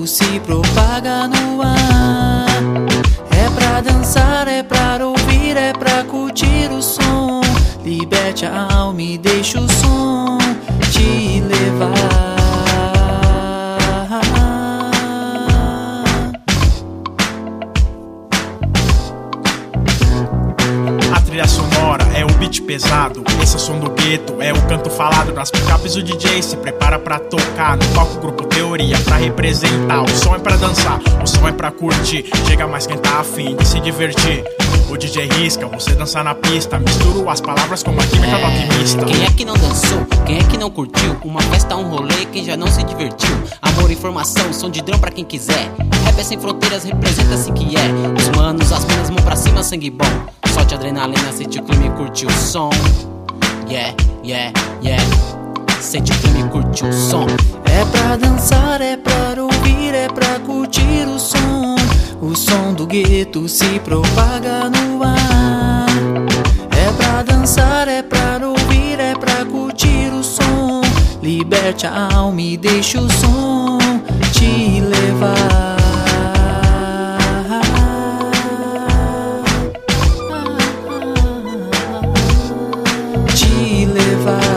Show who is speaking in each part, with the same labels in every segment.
Speaker 1: gueto se propaga no ar. É pra dançar, é pra ouvir, é pra curtir o som. Liberte a alma e deixa o som te levar.
Speaker 2: A trilha sonora é o beat pesado, esse é o som do gueto, é o canto falado nas picapes. O DJ se prepara pra tocar, no palco grupo teoria pra representar. O som é pra dançar, o som é pra curtir, chega mais quem tá afim de se divertir. O DJ risca, você dançar na pista, misturo as palavras como a química do alquimista.
Speaker 3: Quem é que não dançou? Quem é que não curtiu? Uma festa, um rolê, quem já não se divertiu? Amor, informação, som de drão pra quem quiser. Rap é sem fronteiras, representa assim que é. Os manos, as minas, mão pra cima, sangue bom. Solte adrenalina, sente o clima e curte o som. Yeah, yeah, yeah. Sente o clima e curte o som.
Speaker 1: É pra dançar, é pra ouvir, é pra curtir o som. O som do gueto se propaga no ar. É pra dançar, é pra ouvir, é pra curtir o som. Liberte a alma e deixa o som te levar. Te levar.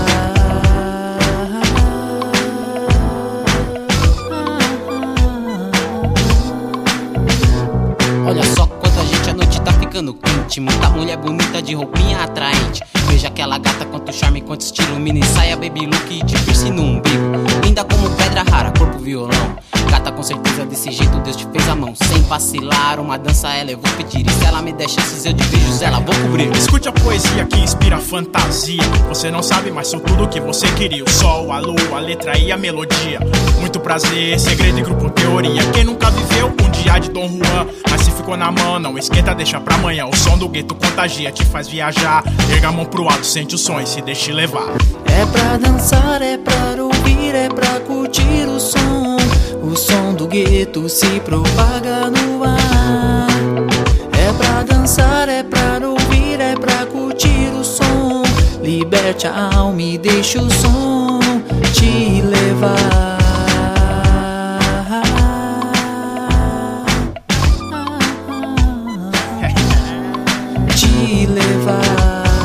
Speaker 3: Olha só quanta gente, a noite tá ficando quente. Muita mulher bonita de roupinha atraente. Veja aquela gata, quanto charme, quanto estilo. Mini saia, baby look e de piercing no umbigo. Linda como pedra rara, corpo violão. Gata, com certeza desse jeito Deus te fez a mão. Sem vacilar, uma dança ela eu vou pedir. E se ela me der chances eu de beijos ela vou cobrir.
Speaker 2: Escute a poesia que inspira a fantasia. Você não sabe, mas sou tudo o que você queria. O sol, a lua, a letra e a melodia. Muito prazer, segredo e grupo teoria. Quem nunca viveu um dia de Dom Juan? Mas se ficou na mão, não esquenta, deixa pra amanhã. O som do gueto contagia, te faz viajar. Erga a mão pro alto, sente o som e se deixe levar.
Speaker 1: É pra dançar, é pra ouvir, é pra curtir o som. O som do gueto se propaga no ar. É pra dançar, é pra ouvir, é pra curtir o som. Liberte a alma e deixa o som te levar. Te levar.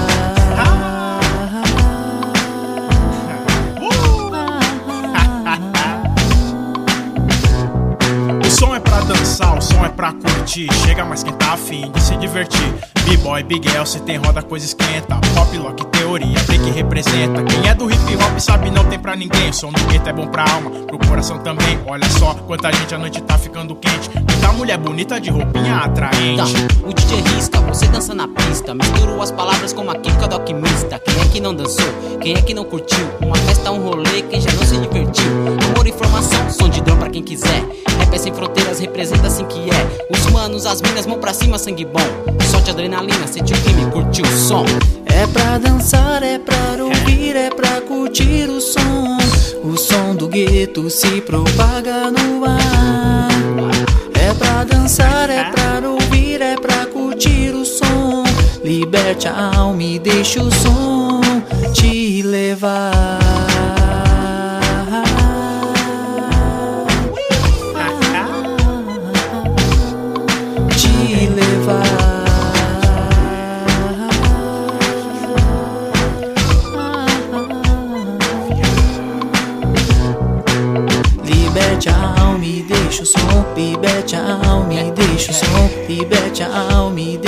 Speaker 2: O som é pra dançar, o som é pra curtir. Chega mais quem tá afim de se divertir. B-boy, Big L, se tem roda, coisa esquenta. Pop, lock, teoria, break representa. Quem é do hip hop sabe, não tem pra ninguém. O som do gueto é bom pra alma, pro coração também. Olha só, quanta gente, a noite tá ficando quente. Muita mulher bonita de roupinha atraente.
Speaker 3: Tá, o DJ risca, você dança na pista. Misturo as palavras como a química do alquimista. Quem é que não dançou? Quem é que não curtiu? Uma festa, um rolê, quem já não se divertiu? Amor, informação, som de drão pra quem quiser. Rap é sem fronteiras, representa assim que é. Os manos, as minas, mão pra cima, sangue bom. Solte adrenalina, sente o clima e curte o som.
Speaker 1: É pra dançar, é pra ouvir, é pra curtir o som. O som do gueto se propaga no ar. É pra dançar, é pra ouvir, é pra curtir o som. Liberte a alma e deixa o som te levar. Te levar. Liberte a alma e deixa o som. Liberte a alma e deixa o som. Liberte a alma e